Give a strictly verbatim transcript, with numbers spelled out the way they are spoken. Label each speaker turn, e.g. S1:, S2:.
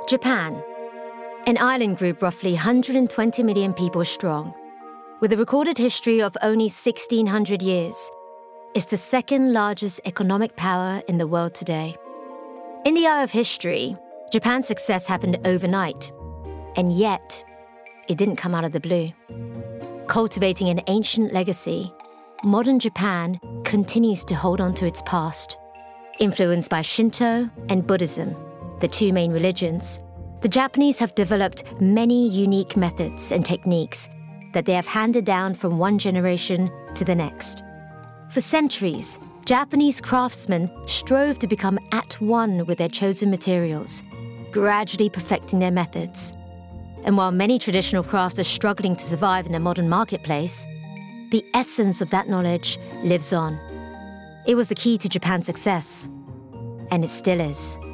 S1: Japan, an island group roughly one hundred twenty million people strong, with a recorded history of only sixteen hundred years, is the second largest economic power in the world today. In the eye of history, Japan's success happened overnight, and yet it didn't come out of the blue. Cultivating an ancient legacy, modern Japan continues to hold on to its past. Influenced by Shinto and Buddhism, the two main religions, the Japanese have developed many unique methods and techniques that they have handed down from one generation to the next. For centuries, Japanese craftsmen strove to become at one with their chosen materials, gradually perfecting their methods. And while many traditional crafts are struggling to survive in a modern marketplace, the essence of that knowledge lives on. It was the key to Japan's success, and it still is.